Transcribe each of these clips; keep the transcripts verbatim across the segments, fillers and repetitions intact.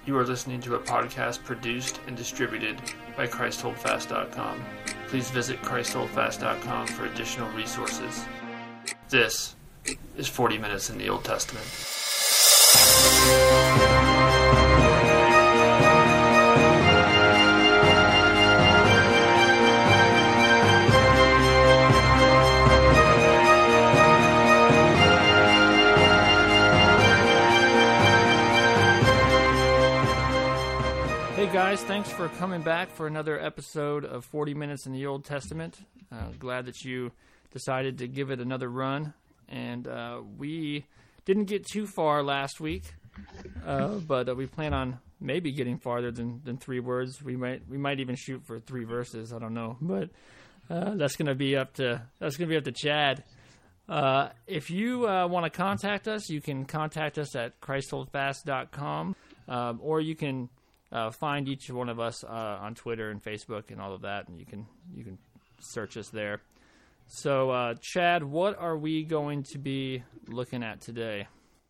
You are listening to a podcast produced and distributed by Christ Hold Fast dot com. Please visit Christ Hold Fast dot com for additional resources. This is forty Minutes in the Old Testament. Hey guys, thanks for coming back for another episode of forty Minutes in the Old Testament. Uh, glad that you decided to give it another run. And uh, we didn't get too far last week, uh, but uh, we plan on maybe getting farther than, than three words. We might we might even shoot for three verses. I don't know, but uh, that's gonna be up to that's gonna be up to Chad. Uh, if you uh, want to contact us, you can contact us at Christ Hold Fast dot com, um, or you can. Uh, find each one of us uh, on Twitter and Facebook and all of that, and you can you can search us there. So, uh, Chad, what are we going to be looking at today?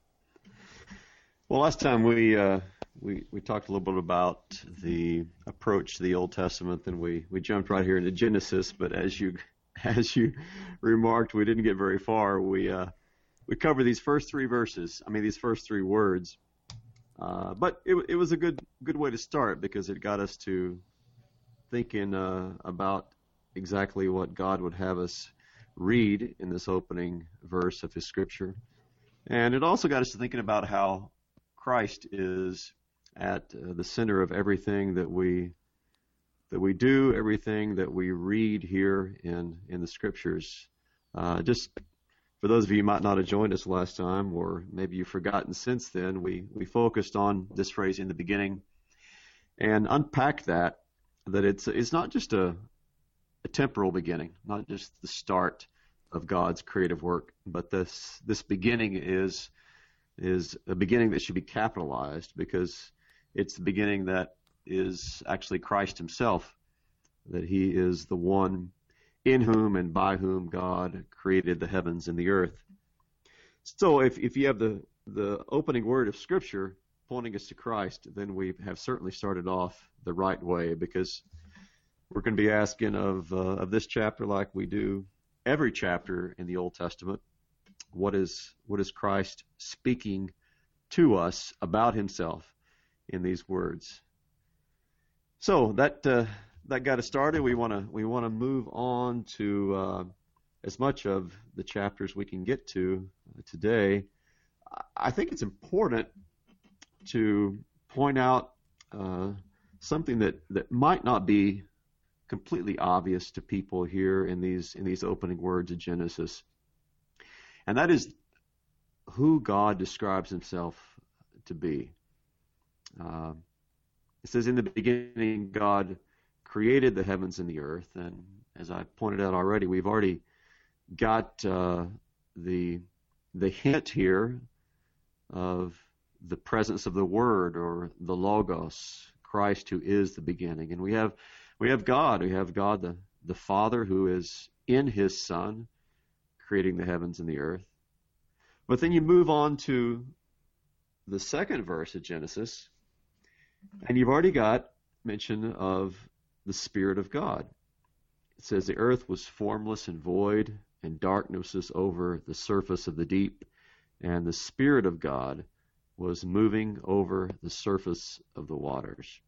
Well, last time we uh, we we talked a little bit about the approach to the Old Testament, and we, we jumped right here into Genesis. But as you as you remarked, we didn't get very far. We uh, we covered these first three verses. I mean, these first three words. Uh, but it, it was a good good way to start because it got us to thinking uh, about exactly what God would have us read in this opening verse of His Scripture. And it also got us to thinking about how Christ is at uh, the center of everything that we that we do, everything that we read here in, in the Scriptures. Uh, just For those of you who might not have joined us last time, or maybe you've forgotten since then, we, we focused on this phrase in the beginning and unpacked that, that it's it's not just a, a temporal beginning, not just the start of God's creative work, but this this beginning is is a beginning that should be capitalized because it's the beginning that is actually Christ Himself, that He is the one in whom and by whom God created the heavens and the earth. So if, if you have the, the opening word of Scripture pointing us to Christ, then we have certainly started off the right way because we're going to be asking of, uh, of this chapter like we do every chapter in the Old Testament, what is, what is Christ speaking to us about Himself in these words? So that... Uh, That got us started. We want to we want to move on to uh, as much of the chapters we can get to today. I think it's important to point out uh, something that, that might not be completely obvious to people here in these in these opening words of Genesis, and that is who God describes Himself to be. Uh, it says, "In the beginning, God created the heavens and the earth," and as I pointed out already, we've already got uh, the the hint here of the presence of the Word or the Logos, Christ, who is the beginning, and we have we have God, we have God the the Father who is in His Son, creating the heavens and the earth. But then you move on to the second verse of Genesis, and you've already got mention of the Spirit of God. It says the earth was formless and void, and darkness was over the surface of the deep, and the Spirit of God was moving over the surface of the waters.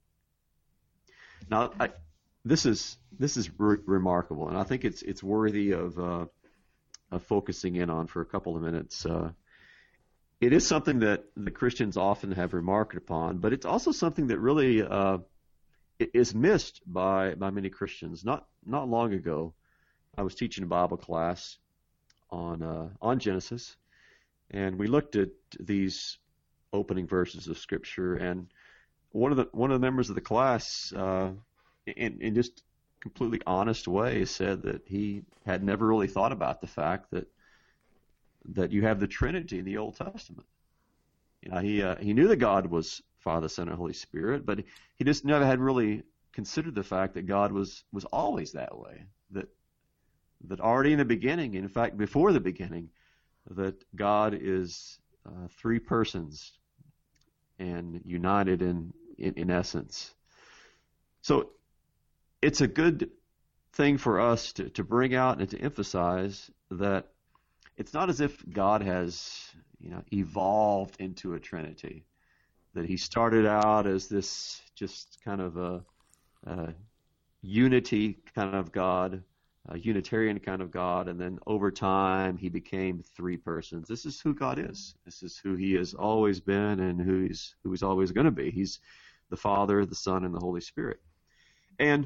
Now, I, this is this is re- remarkable, and I think it's it's worthy of uh, of focusing in on for a couple of minutes. Uh, it is something that the Christians often have remarked upon, but it's also something that really uh, is missed by, by many Christians. Not not long ago, I was teaching a Bible class on uh, on Genesis, and we looked at these opening verses of Scripture. And one of the one of the members of the class, uh, in in just completely honest way, said that he had never really thought about the fact that that you have the Trinity in the Old Testament. You know, he uh, he knew that God was Father, Son, and Holy Spirit, but he just never had really considered the fact that God was, was always that way, that that already in the beginning, in fact, before the beginning, that God is uh, three persons and united in, in, in essence. So it's a good thing for us to, to bring out and to emphasize that it's not as if God has, you know, evolved into a Trinity, that he started out as this just kind of a, a unity kind of God, a Unitarian kind of God, and then over time he became three persons. This is who God is. This is who he has always been and who he's, who he's always going to be. He's the Father, the Son, and the Holy Spirit. And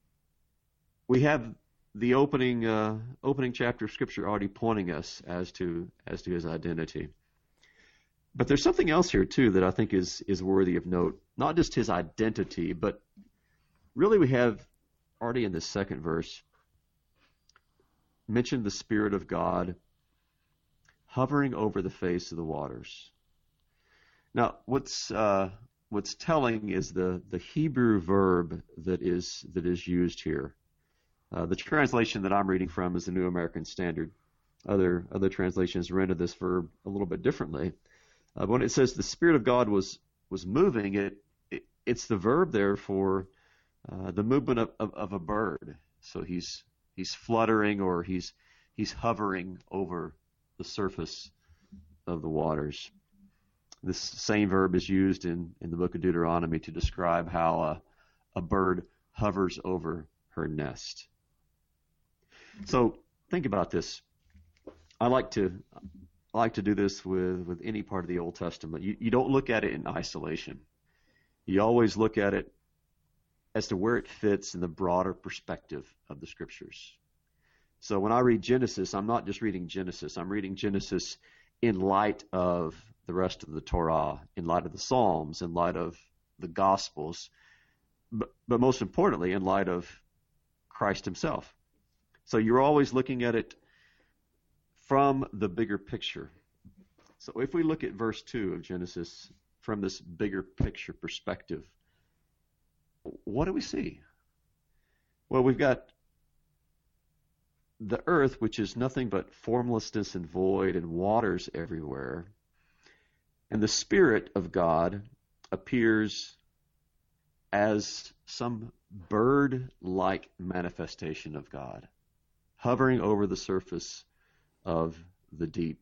we have the opening uh, opening chapter of Scripture already pointing us as to as to his identity. But there's something else here too that I think is is worthy of note. Not just his identity, but really we have already in this second verse mentioned the Spirit of God hovering over the face of the waters. Now, what's uh, what's telling is the the Hebrew verb that is that is used here. Uh, the translation that I'm reading from is the New American Standard. Other other translations render this verb a little bit differently. Uh, but when it says the Spirit of God was was moving, it, it it's the verb there for uh, the movement of, of, of a bird. So he's he's fluttering or he's he's hovering over the surface of the waters. This same verb is used in, in the book of Deuteronomy to describe how a, a bird hovers over her nest. So think about this. I like to I like to do this with, with any part of the Old Testament. You, you don't look at it in isolation. You always look at it as to where it fits in the broader perspective of the Scriptures. So when I read Genesis, I'm not just reading Genesis. I'm reading Genesis in light of the rest of the Torah, in light of the Psalms, in light of the Gospels, but, but most importantly, in light of Christ himself. So you're always looking at it from the bigger picture. So if we look at verse two of Genesis from this bigger picture perspective, what do we see? Well, we've got the earth, which is nothing but formlessness and void and waters everywhere. And the Spirit of God appears as some bird-like manifestation of God, hovering over the surface of the deep.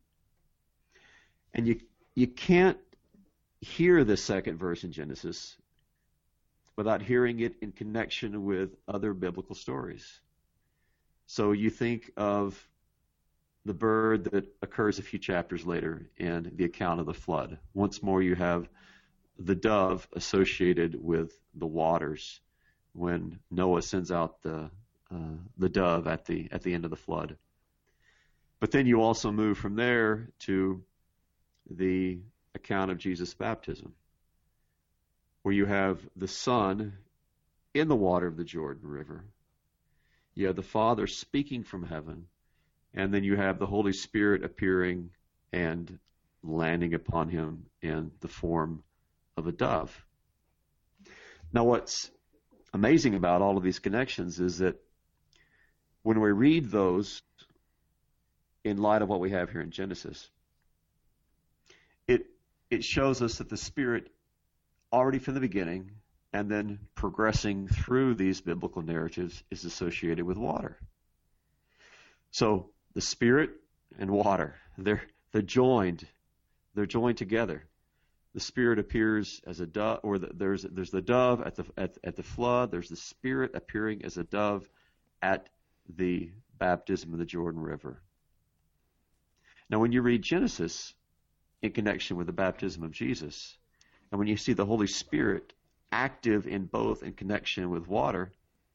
And you you can't hear this second verse in Genesis without hearing it in connection with other biblical stories. So you think of the bird that occurs a few chapters later in the account of the flood. Once more you have the dove associated with the waters when Noah sends out the uh, the dove at the at the end of the flood. But then you also move from there to the account of Jesus' baptism, where you have the Son in the water of the Jordan River. You have the Father speaking from heaven, and then you have the Holy Spirit appearing and landing upon him in the form of a dove. Now, what's amazing about all of these connections is that when we read those in light of what we have here in Genesis, it it shows us that the Spirit already from the beginning and then progressing through these biblical narratives is associated with water. So the Spirit and water, they're they're joined, they're joined together. The Spirit appears as a dove, or the, there's there's the dove at the at, at the flood. There's the Spirit appearing as a dove at the baptism of the Jordan River. Now, when you read Genesis in connection with the baptism of Jesus, and when you see the Holy Spirit active in both in connection with water,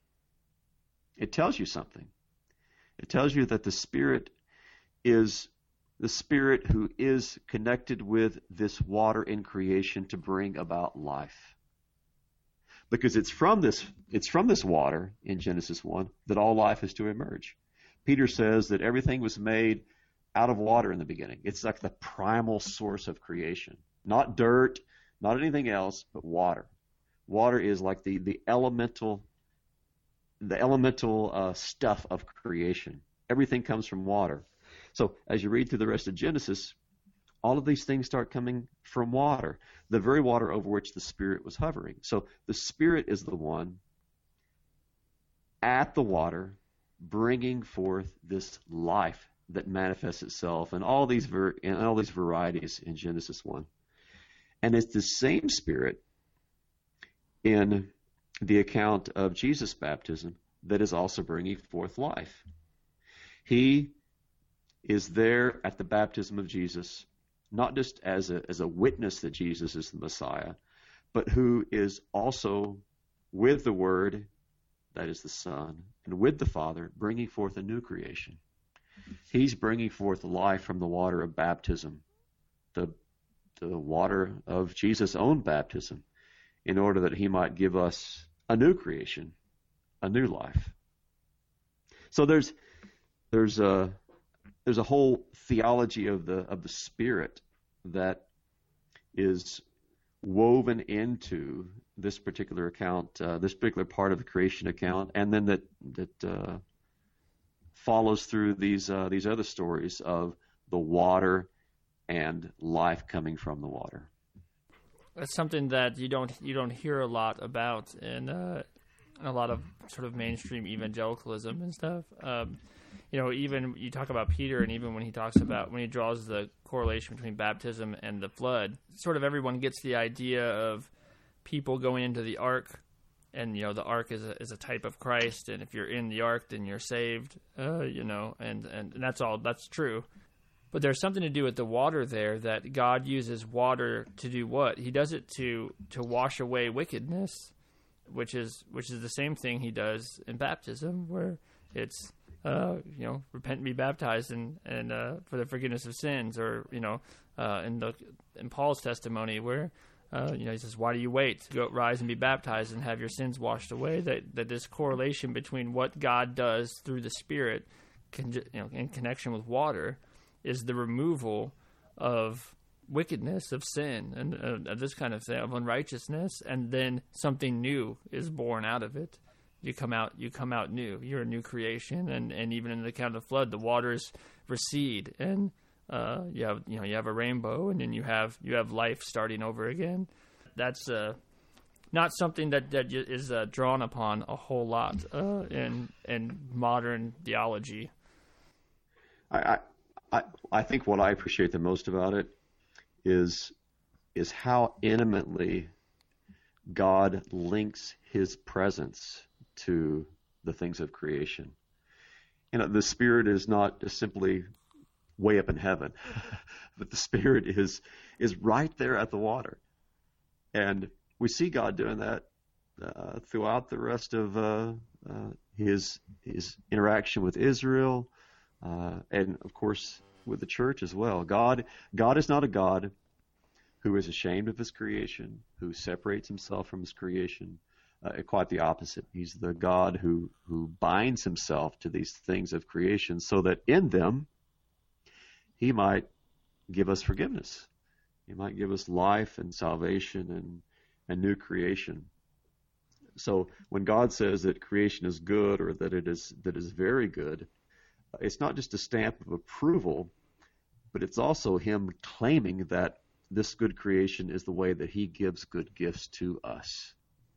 it tells you something. It tells you that the Spirit is the Spirit who is connected with this water in creation to bring about life. Because it's from this it's from this water in Genesis one that all life is to emerge. Peter says that everything was made out of water in the beginning. It's like the primal source of creation. Not dirt, not anything else, but water. Water is like the, the elemental the elemental uh, stuff of creation. Everything comes from water. So as you read through the rest of Genesis, all of these things start coming from water, the very water over which the Spirit was hovering. So the Spirit is the one at the water bringing forth this life that manifests itself in all these ver- in all these varieties in Genesis one. And it's the same Spirit in the account of Jesus' baptism that is also bringing forth life. He is there at the baptism of Jesus, not just as a, as a witness that Jesus is the Messiah, but who is also with the Word, that is the Son, and with the Father, bringing forth a new creation. He's bringing forth life from the water of baptism, the, the water of Jesus' own baptism, in order that he might give us a new creation, a new life. So there's there's a there's a whole theology of the of the Spirit that is woven into this particular account, uh, this particular part of the creation account, and then that that uh, follows through these uh, these other stories of the water and life coming from the water. That's something that you don't you don't hear a lot about in, uh, in a lot of sort of mainstream evangelicalism and stuff. Um, you know, even you talk about Peter, and even when he talks about when he draws the correlation between baptism and the flood, sort of everyone gets the idea of people going into the ark, and you know the ark is a, is a type of Christ, and if you're in the ark, then you're saved. Uh, you know, and, and and that's all that's true. But there's something to do with the water there, that God uses water to do what? He does it to to wash away wickedness, which is which is the same thing he does in baptism, where it's uh, you know repent and be baptized and and uh, for the forgiveness of sins, or you know uh, in the in Paul's testimony where uh, you know he says, why do you wait? Go rise and be baptized and have your sins washed away. That that this correlation between what God does through the Spirit, can, you know, in connection with water, is the removal of wickedness, of sin, and uh, this kind of thing, of unrighteousness, and then something new is born out of it. You come out, you come out new. You're a new creation, and, and even in the account of the flood, the waters recede, and uh, you have you know you have a rainbow, and then you have you have life starting over again. That's uh, not something that that is uh, drawn upon a whole lot uh, in in modern theology. I. I... I, I think what I appreciate the most about it is is how intimately God links his presence to the things of creation. You know, the Spirit is not just simply way up in heaven, but the Spirit is is right there at the water. And we see God doing that uh, throughout the rest of uh, uh, his his interaction with Israel. Uh, and, of course, with the church as well. God, God is not a God who is ashamed of his creation, who separates himself from his creation. Uh, quite the opposite. He's the God who, who binds himself to these things of creation so that in them he might give us forgiveness. He might give us life and salvation and, and new creation. So when God says that creation is good, or that it is that is very good, it's not just a stamp of approval, but it's also him claiming that this good creation is the way that he gives good gifts to us.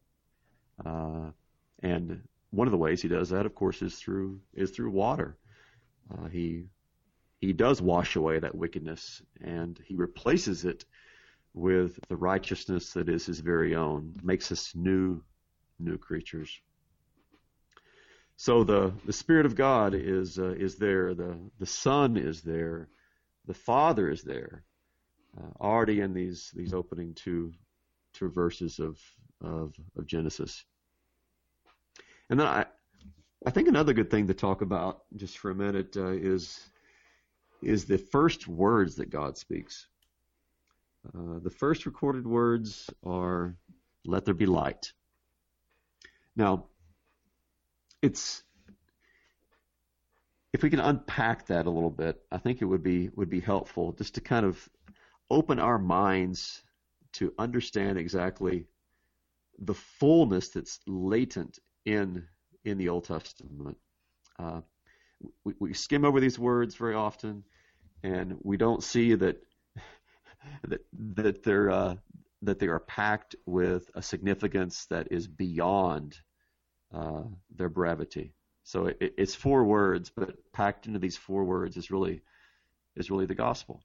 Uh, and one of the ways he does that, of course, is through is through water. Uh, he he does wash away that wickedness, and he replaces it with the righteousness that is his very own, makes us new new creatures. So the, the Spirit of God is uh, is there. The the Son is there. The Father is there. Uh, already in these these opening two two verses of of, of Genesis. And then I I think another good thing to talk about just for a minute uh, is is the first words that God speaks. Uh, the first recorded words are, "Let there be light." Now, it's if we can unpack that a little bit, I think it would be would be helpful just to kind of open our minds to understand exactly the fullness that's latent in in the Old Testament. Uh, we, we skim over these words very often, and we don't see that that, that they're uh, that they are packed with a significance that is beyond uh, their brevity. So it, it's four words, but packed into these four words is really is really the gospel.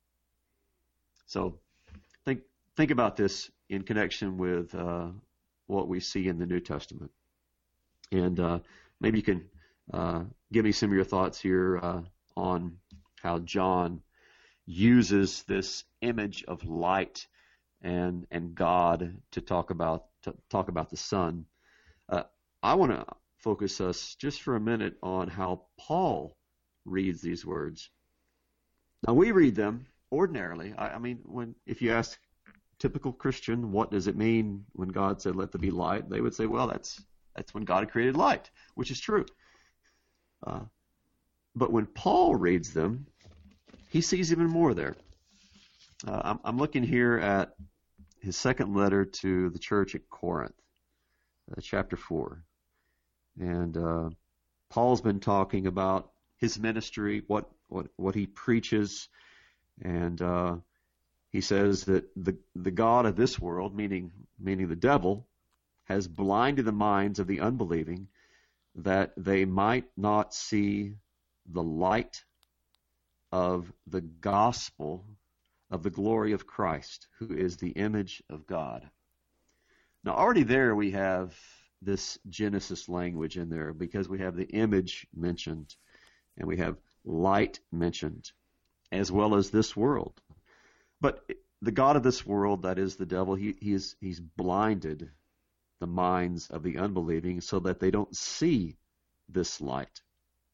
So think think about this in connection with uh, what we see in the New Testament, and uh, maybe you can uh, give me some of your thoughts here uh, on how John uses this image of light and and God to talk about to talk about the Son. Uh, I want to focus us just for a minute on how Paul reads these words. Now we read them ordinarily. I, I mean, when if you ask a typical Christian, what does it mean when God said, "Let there be light?" They would say, "Well, that's that's when God created light," which is true. Uh, but when Paul reads them, he sees even more there. Uh, I'm, I'm looking here at his second letter to the church at Corinth, uh, chapter four. And uh, Paul's been talking about his ministry, what what, what he preaches, and uh, he says that the the God of this world, meaning meaning the devil, has blinded the minds of the unbelieving, that they might not see the light of the gospel of the glory of Christ, who is the image of God. Now, already there we have this Genesis language in there, because we have the image mentioned and we have light mentioned, as well as this world. But the God of this world, that is the devil, he, he is, he's blinded the minds of the unbelieving so that they don't see this light.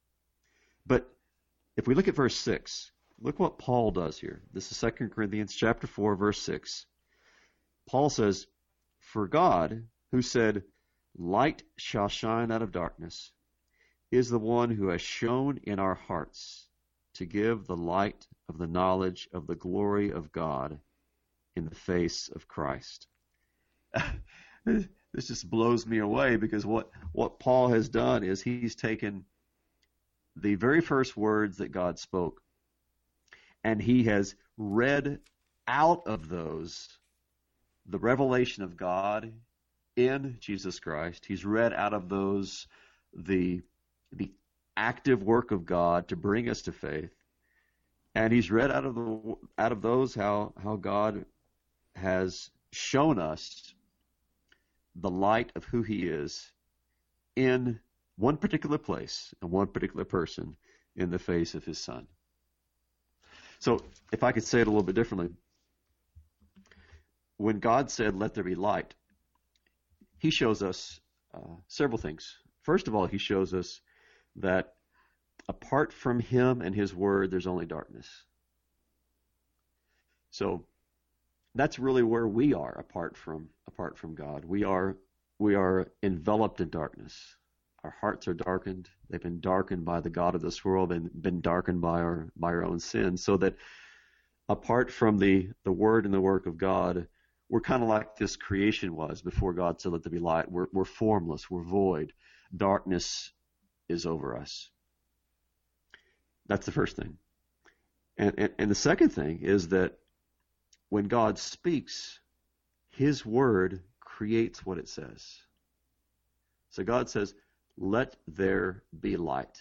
But if we look at verse six, look what Paul does here. This is Second Corinthians chapter four, verse six. Paul says, "For God, who said, 'Light shall shine out of darkness,' is the one who has shone in our hearts to give the light of the knowledge of the glory of God in the face of Christ." This just blows me away, because what, what Paul has done is he's taken the very first words that God spoke, and he has read out of those the revelation of God in Jesus Christ. He's read out of those the the active work of God to bring us to faith, and he's read out of the out of those how how God has shown us the light of who he is in one particular place and one particular person, in the face of his Son. So if I could say it a little bit differently, when God said, "Let there be light," he shows us uh, several things. First of all, he shows us that apart from him and his word, there's only darkness. So that's really where we are apart from apart from God. We are we are enveloped in darkness. Our hearts are darkened. They've been darkened by the God of this world and been darkened by our by our own sins, so that apart from the, the word and the work of God, we're kind of like this creation was before God said, "Let there be light." We're, we're formless. We're void. Darkness is over us. That's the first thing. And, and, and the second thing is that when God speaks, his word creates what it says. So God says, "Let there be light."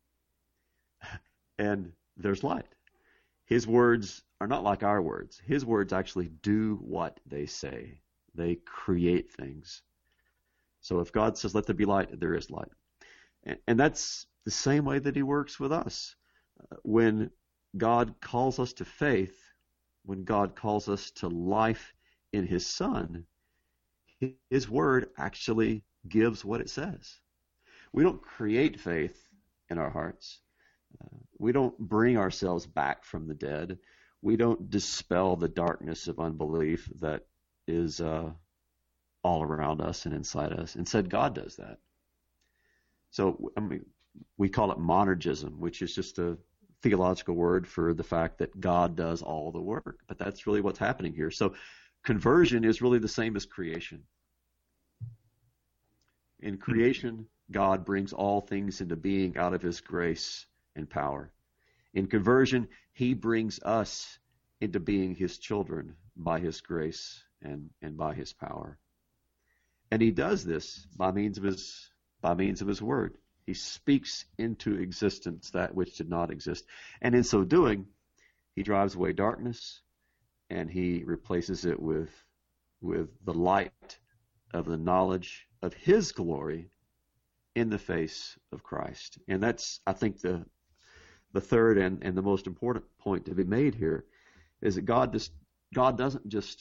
And there's light. His words are not like our words. His words actually do what they say. They create things. So if God says, "Let there be light," there is light. And, and that's the same way that he works with us. Uh, when God calls us to faith, when God calls us to life in his Son, his word actually gives what it says. We don't create faith in our hearts. Uh, we don't bring ourselves back from the dead. We don't dispel the darkness of unbelief that is uh, all around us and inside us. Instead, God does that. So I mean, we call it monergism, which is just a theological word for the fact that God does all the work. But that's really what's happening here. So conversion is really the same as creation. In creation, God brings all things into being out of his grace and power. In conversion, he brings us into being his children by his grace and, and by his power. And he does this by means of his by means of his word. He speaks into existence that which did not exist. And in so doing, he drives away darkness and he replaces it with with the light of the knowledge of his glory in the face of Christ. And that's, I think, the the third and, and the most important point to be made here is that God just, God doesn't just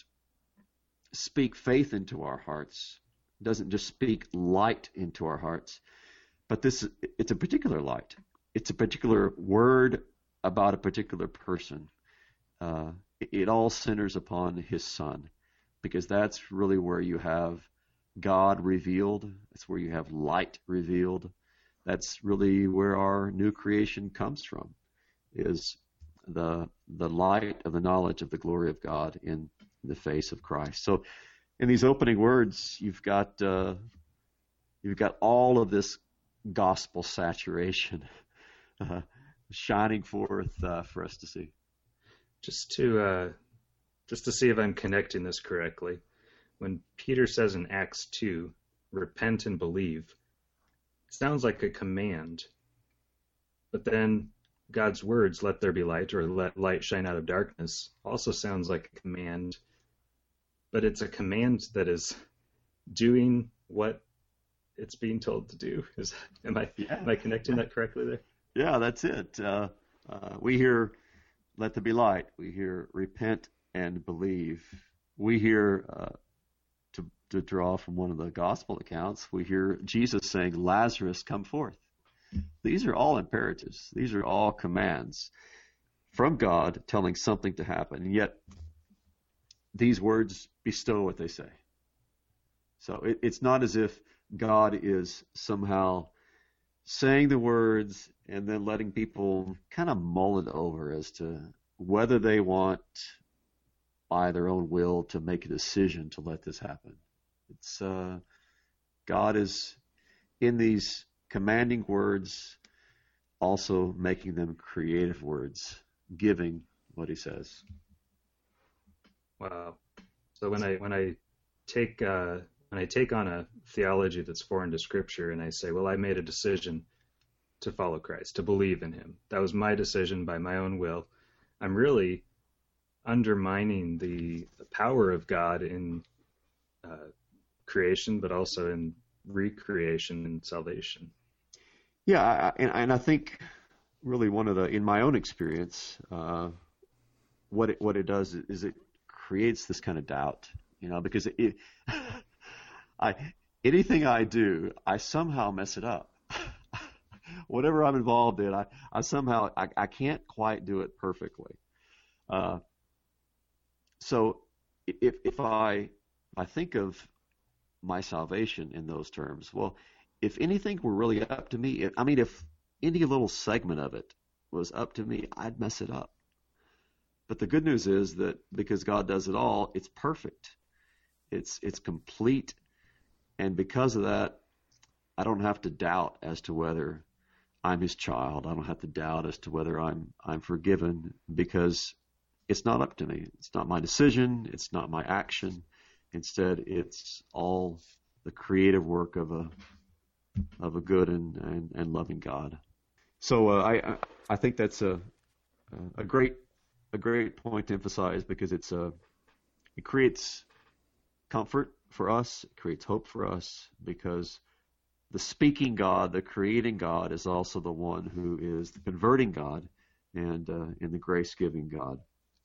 speak faith into our hearts, doesn't just speak light into our hearts, but this it's a particular light. It's a particular word about a particular person. Uh, it, it all centers upon his Son, because that's really where you have God revealed. That's where you have light revealed. That's really where our new creation comes from, is the the light of the knowledge of the glory of God in the face of Christ. So in these opening words, you've got uh, you've got all of this gospel saturation uh, shining forth uh, for us to see. Just to uh, just to see if I'm connecting this correctly, when Peter says in Acts two, repent and believe, it sounds like a command. But then God's words, let there be light, or let light shine out of darkness, also sounds like a command. But it's a command that is doing what it's being told to do. Is am I yeah. am I connecting that correctly there? Yeah, that's it. Uh, uh, we hear, let there be light. We hear, repent and believe. We hear, uh, to to draw from one of the gospel accounts, we hear Jesus saying, Lazarus, come forth. These are all imperatives. These are all commands from God telling something to happen. And yet, these words bestow what they say. So it, it's not as if God is somehow saying the words and then letting people kind of mull it over as to whether they want, by their own will, to make a decision to let this happen. It's uh, God is in these commanding words, also making them creative words, giving what he says. Wow. So when I when I take uh, when I take on a theology that's foreign to Scripture and I say, well, I made a decision to follow Christ, to believe in him. That was my decision by my own will. I'm really undermining the, the power of God in uh, creation, but also in recreation and salvation. Yeah, I, and, and I think really one of the, in my own experience, uh, what it what it does is it creates this kind of doubt, you know, because it, it I anything I do, I somehow mess it up. Whatever I'm involved in, I, I somehow I, I can't quite do it perfectly. Uh, so if if I if I think of my salvation in those terms, well, if anything were really up to me, if, I mean, if any little segment of it was up to me, I'd mess it up. But the good news is that because God does it all, it's perfect. It's it's complete. And because of that, I don't have to doubt as to whether I'm his child. I don't have to doubt as to whether I'm I'm forgiven, because it's not up to me. It's not my decision. It's not my action. Instead, it's all the creative work of a of a good and, and, and loving God. So uh, I I think that's a a great a great point to emphasize, because it's a it creates comfort for us, it creates hope for us, because the speaking God, the creating God, is also the one who is the converting God and uh, and the grace giving God.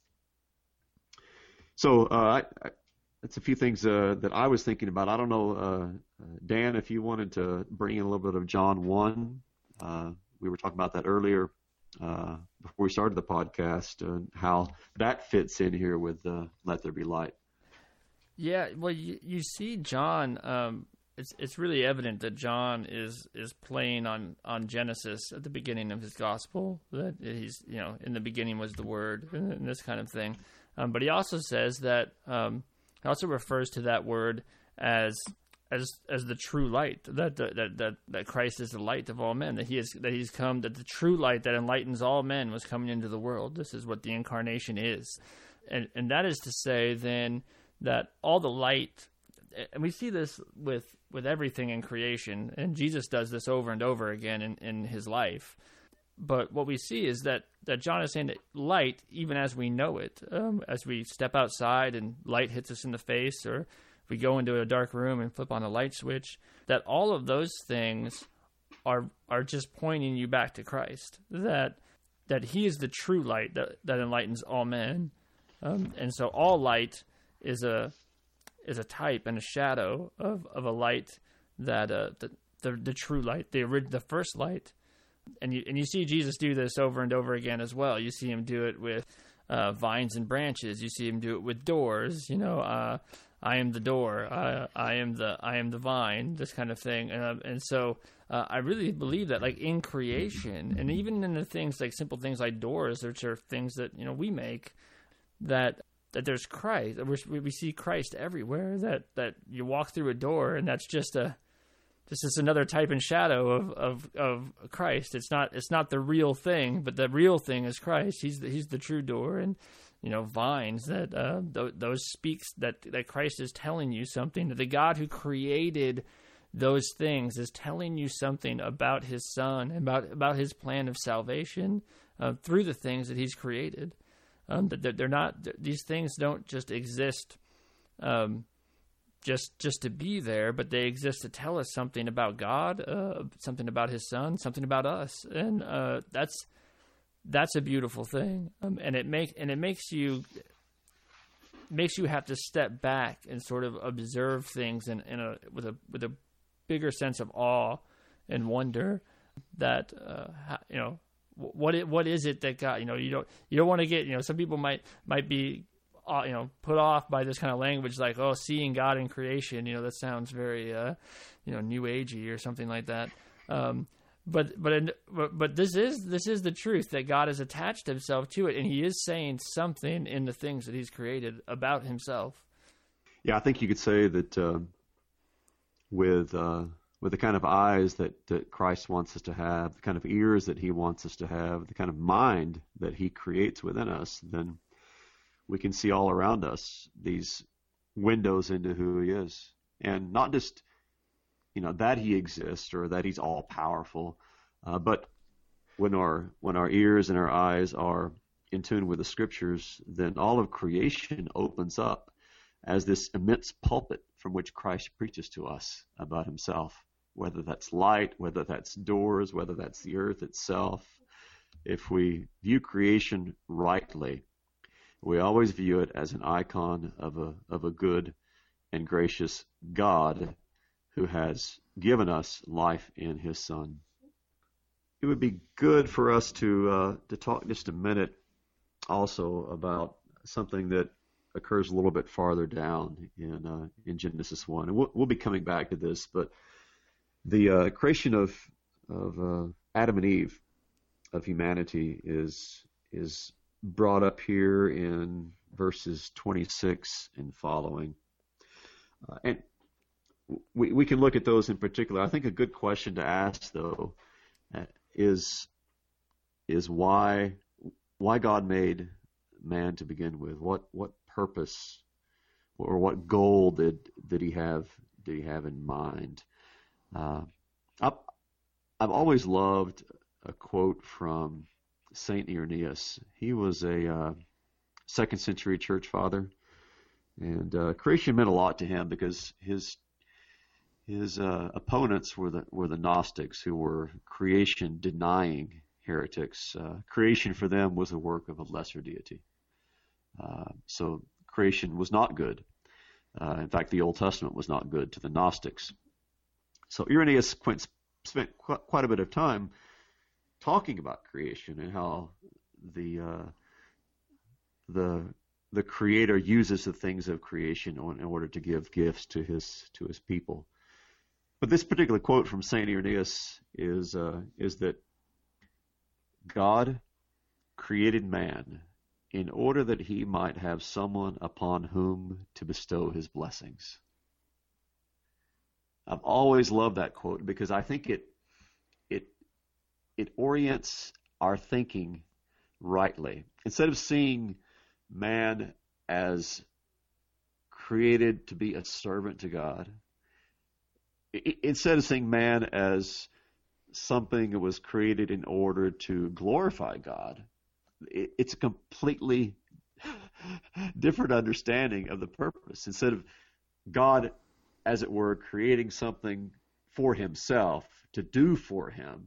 So uh, I, I That's a few things uh, that I was thinking about. I don't know, uh, Dan, if you wanted to bring in a little bit of John one. Uh, we were talking about that earlier uh, before we started the podcast, and how that fits in here with uh, Let There Be Light. Yeah, well, you, you see John, um, it's it's really evident that John is, is playing on, on Genesis at the beginning of his gospel, that he's, you know, in the beginning was the Word, and this kind of thing. Um, but he also says that... Um, It also refers to that word as as as the true light, that that that that Christ is the light of all men, that he is that he's come, that the true light that enlightens all men was coming into the world. This is what the incarnation is, and and that is to say then that all the light, and we see this with with everything in creation, and Jesus does this over and over again in, in his life. But what we see is that, that John is saying that light, even as we know it, um, as we step outside and light hits us in the face, or we go into a dark room and flip on a light switch, that all of those things are are just pointing you back to Christ, that that he is the true light that, that enlightens all men. Um, and so all light is a is a type and a shadow of, of a light that uh, the, the the true light, the the first light. And you and you see Jesus do this over and over again as well. You see him do it with uh, vines and branches. You see him do it with doors. You know, uh, I am the door. I, I am the I am the vine. This kind of thing. Uh, and so uh, I really believe that, like in creation, and even in the things like simple things like doors, which are things that you know we make, that that there's Christ. We we see Christ everywhere. That that you walk through a door, and that's just a This is another type and shadow of, of, of Christ. It's not it's not the real thing, but the real thing is Christ. He's the, he's the true door, and you know vines that uh, th- those speaks that that Christ is telling you something. That the God who created those things is telling you something about His Son, about about His plan of salvation uh, through the things that He's created. Um, that they're not; these things don't just exist. Um, Just, just to be there, but they exist to tell us something about God, uh, something about His Son, something about us, and uh, that's that's a beautiful thing. Um, and it make and it makes you makes you have to step back and sort of observe things in, in a with a with a bigger sense of awe and wonder. That uh, you know what it, what is it that God, you know you don't you don't want to get you know some people might might be. Uh, you know, put off by this kind of language like, oh, seeing God in creation, you know, that sounds very, uh, you know, new agey or something like that. Um, but, but, but, but this is, this is the truth, that God has attached Himself to it, and He is saying something in the things that He's created about Himself. Yeah, I think you could say that uh, with uh, with the kind of eyes that, that Christ wants us to have, the kind of ears that He wants us to have, the kind of mind that He creates within us, then we can see all around us these windows into who He is. And not just, you know, that He exists or that He's all powerful, uh, but when our when our ears and our eyes are in tune with the Scriptures, then all of creation opens up as this immense pulpit from which Christ preaches to us about Himself, whether that's light, whether that's doors, whether that's the earth itself. If we view creation rightly, we always view it as an icon of a of a good and gracious God who has given us life in His Son. It would be good for us to uh, to talk just a minute also about something that occurs a little bit farther down in uh, in Genesis one, and we'll, we'll be coming back to this. But the uh, creation of of uh, Adam and Eve, of humanity, is is brought up here in verses twenty-six and following. Uh, and we we can look at those in particular. I think a good question to ask, though, uh, is is why why God made man to begin with. What what purpose or what goal did did He have did He have in mind? Uh, I've I've always loved a quote from Saint Irenaeus. He was a uh, second century church father, and uh, creation meant a lot to him because his his uh, opponents were the were the Gnostics, who were creation denying heretics. Uh, creation for them was a work of a lesser deity. Uh, so creation was not good. Uh, in fact, the Old Testament was not good to the Gnostics. So Irenaeus spent quite a bit of time talking about creation and how the uh, the the Creator uses the things of creation in order to give gifts to his to his people. But this particular quote from Saint Irenaeus is uh, is that God created man in order that he might have someone upon whom to bestow his blessings. I've always loved that quote because I think it it it orients our thinking rightly. Instead of seeing man as created to be a servant to God, I- instead of seeing man as something that was created in order to glorify God, it, it's a completely different understanding of the purpose. Instead of God, as it were, creating something for himself to do for him,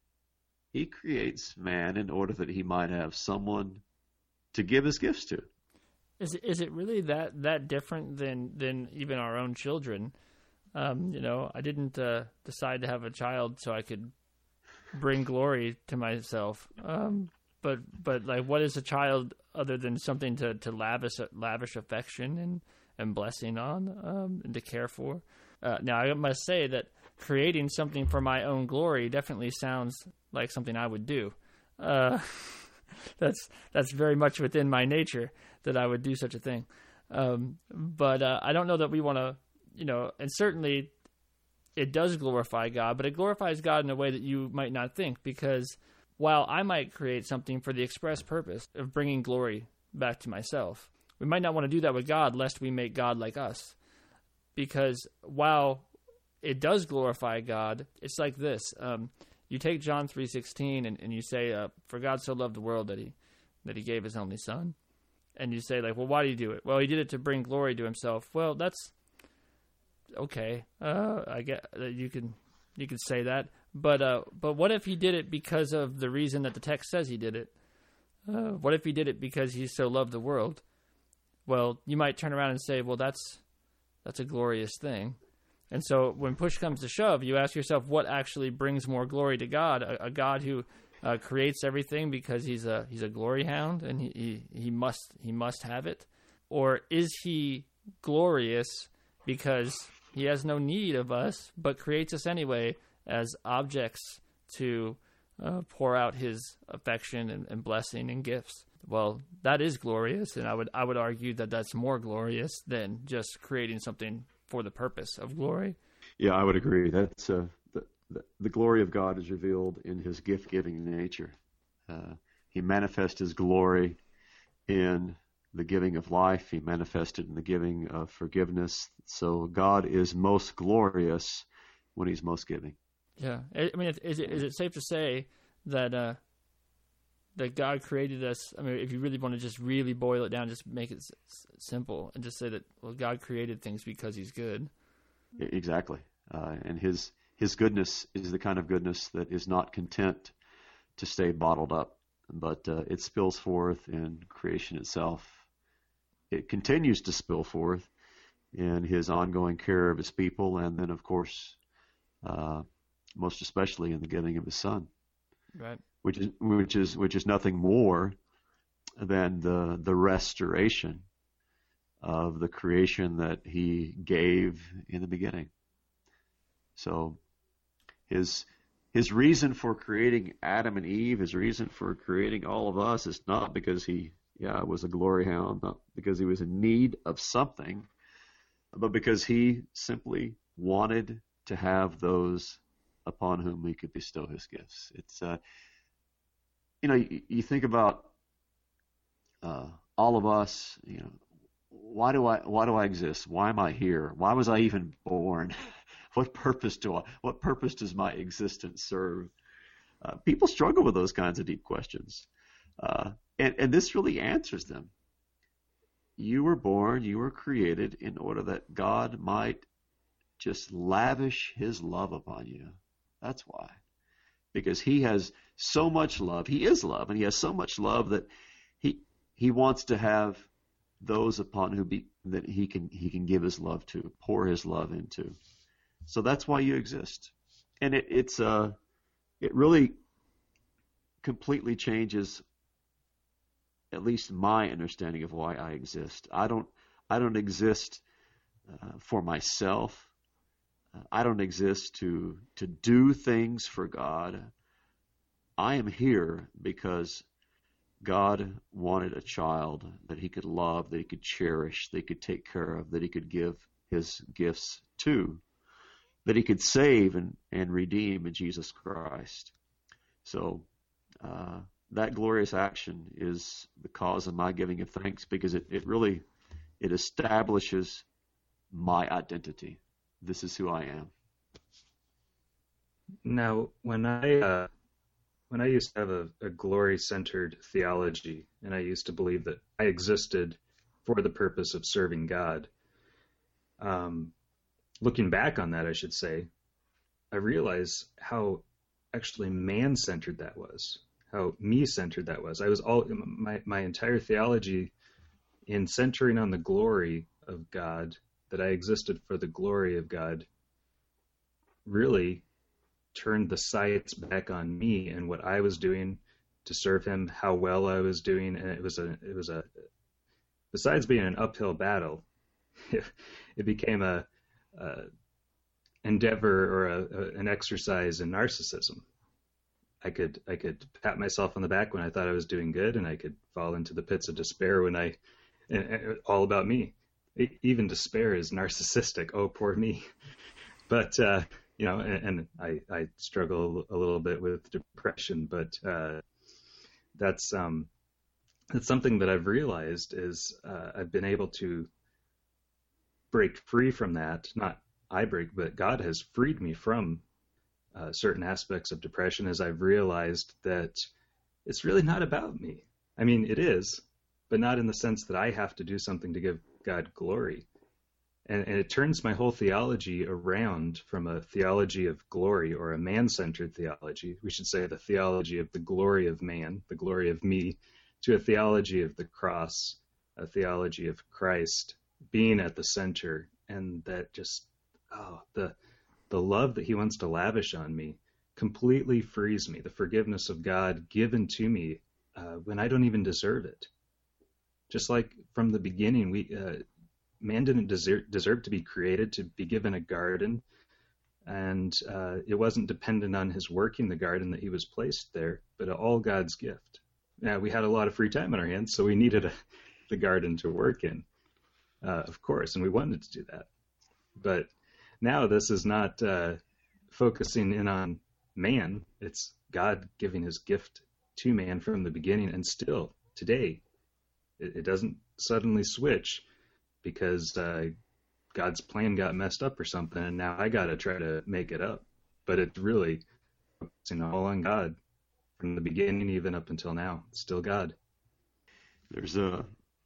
he creates man in order that he might have someone to give his gifts to. Is it, is it really that, that different than, than even our own children? Um, you know, I didn't uh, decide to have a child so I could bring glory to myself. Um, but but like, what is a child other than something to, to lavish lavish affection and, and blessing on um, and to care for? Uh, now, I must say that creating something for my own glory definitely sounds like something I would do. Uh, that's that's very much within my nature that I would do such a thing. Um, but uh, I don't know that we want to, you know, and certainly it does glorify God, but it glorifies God in a way that you might not think, because while I might create something for the express purpose of bringing glory back to myself, we might not want to do that with God, lest we make God like us. Because while it does glorify God, it's like this. Um, you take John three sixteen and, and you say, uh, for God so loved the world that he that he gave his only son. And you say, like, well, why did he do it? Well, he did it to bring glory to himself. Well, that's okay. Uh, I get that you can you can say that. But uh, but what if he did it because of the reason that the text says he did it? Uh, what if he did it because he so loved the world? Well, you might turn around and say, well, that's that's a glorious thing. And so when push comes to shove, you ask yourself, what actually brings more glory to God? A, a God who uh, creates everything because he's a he's a glory hound and he, he, he must he must have it? Or is he glorious because he has no need of us, but creates us anyway as objects to uh, pour out his affection and, and blessing and gifts? Well, that is glorious, and I would I would argue that that's more glorious than just creating something for the purpose of glory. Yeah, I would agree. That's uh, the, the the glory of God is revealed in his gift-giving nature. Uh, he manifests his glory in the giving of life. He manifested in the giving of forgiveness. So God is most glorious when he's most giving. Yeah, I mean, is it is it safe to say that uh, that God created us? I mean, if you really want to just really boil it down, just make it s- simple and just say that, well, God created things because he's good. Exactly. Uh, and his his goodness is the kind of goodness that is not content to stay bottled up, but uh, it spills forth in creation itself. It continues to spill forth in his ongoing care of his people, and then, of course, uh, most especially in the giving of his Son, Right. which is which is which is nothing more than the the restoration of the creation that he gave in the beginning. So his his reason for creating Adam and Eve, his reason for creating all of us, is not because he yeah was a glory hound, not because he was in need of something, but because he simply wanted to have those upon whom he could bestow his gifts. It's uh, you know, you, you think about uh, all of us. You know, why do I why do I exist? Why am I here? Why was I even born? What purpose do I? What purpose does my existence serve? Uh, people struggle with those kinds of deep questions, uh, and and this really answers them. You were born, you were created in order that God might just lavish his love upon you. That's why. Because he has so much love. He is love, and he has so much love that he he wants to have those upon whom be, that he can he can give his love to, pour his love into. So that's why you exist. And it it's uh it really completely changes at least my understanding of why I exist. I don't I don't exist uh, for myself. Uh, I don't exist to to do things for God. I am here because God wanted a child that he could love, that he could cherish, that he could take care of, that he could give his gifts to. that he could save and, and redeem in Jesus Christ. So uh, that glorious action is the cause of my giving of thanks, because it, it really, it establishes my identity. This is who I am. Now, when I uh, when I used to have a, a glory-centered theology, and I used to believe that I existed for the purpose of serving God, um, looking back on that, I should say, I realize how actually man-centered that was, how me-centered that was. I was all my my entire theology in centering on the glory of God, that I existed for the glory of God, really turned the sights back on me and what I was doing to serve him, how well I was doing. And it was a, it was a, besides being an uphill battle, it, it became a, a endeavor or a, a, an exercise in narcissism. I could, I could pat myself on the back when I thought I was doing good, and I could fall into the pits of despair when I, and, and all about me. Even despair is narcissistic. Oh, poor me. But, uh, you know, and, and I, I struggle a little bit with depression, but uh, that's um, that's something that I've realized is uh, I've been able to break free from that. Not I break, but God has freed me from uh, certain aspects of depression, as I've realized that it's really not about me. I mean, it is, but not in the sense that I have to do something to give God glory. And, and it turns my whole theology around from a theology of glory, or a man-centered theology, we should say the theology of the glory of man, the glory of me, to a theology of the cross, a theology of Christ being at the center, and that just, oh, the the love that he wants to lavish on me completely frees me, the forgiveness of God given to me uh, when I don't even deserve it. Just like from the beginning, we uh, man didn't deserve, deserve to be created, to be given a garden, and uh, it wasn't dependent on his working the garden that he was placed there, but all God's gift. Now, we had a lot of free time on our hands, so we needed a, the garden to work in, uh, of course, and we wanted to do that. But now this is not uh, focusing in on man. It's God giving his gift to man from the beginning, and still today. It, it doesn't suddenly switch because uh, God's plan got messed up or something, and now I got to try to make it up. But it's really focusing all on God from the beginning, even up until now. It's still God. There's a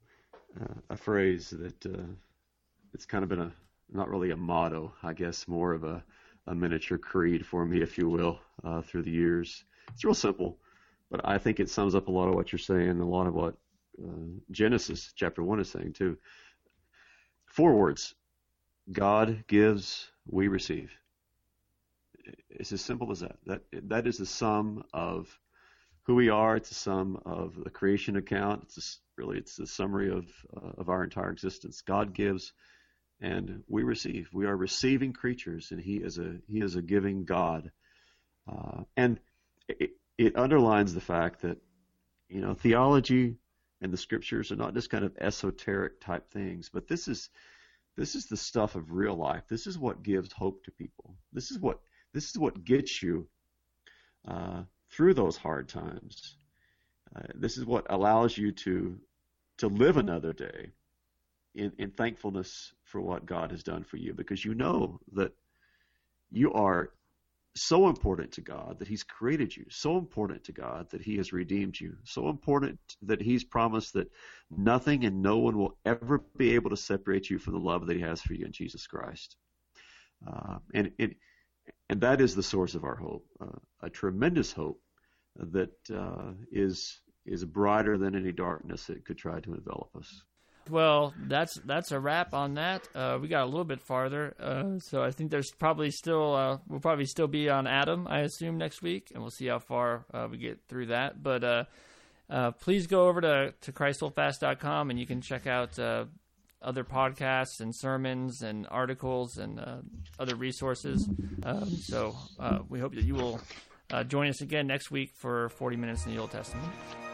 a phrase that uh, it's kind of been a not really a motto, I guess, more of a, a miniature creed for me, if you will, uh, through the years. It's real simple, but I think it sums up a lot of what you're saying, a lot of what uh, Genesis chapter one is saying too. Four words: God gives, we receive. It's as simple as that. That that is the sum of who we are. It's the sum of the creation account. It's just, really it's the summary of uh, of our entire existence. God gives, and we receive. We are receiving creatures, and He is a He is a giving God. Uh, and it, it underlines the fact that, you know, theology and the scriptures are not just kind of esoteric type things, but this is this is the stuff of real life. This is what gives hope to people. This is what this is what gets you uh, through those hard times. Uh, this is what allows you to to live another day in, in thankfulness for what God has done for you, because you know that you are so important to God that He's created you, so important to God that He has redeemed you, so important that He's promised that nothing and no one will ever be able to separate you from the love that He has for you in Jesus Christ. Uh, and it, and that is the source of our hope, uh, a tremendous hope that uh, is is brighter than any darkness that could try to envelop us. Well, that's that's a wrap on that. Uh, we got a little bit farther, uh, so I think there's probably still uh, we'll probably still be on Adam, I assume, next week, and we'll see how far uh, we get through that. But uh, uh, please go over to to christ hold fast dot com and you can check out uh, other podcasts and sermons and articles and uh, other resources. Um, so uh, we hope that you will uh, join us again next week for forty minutes in the Old Testament.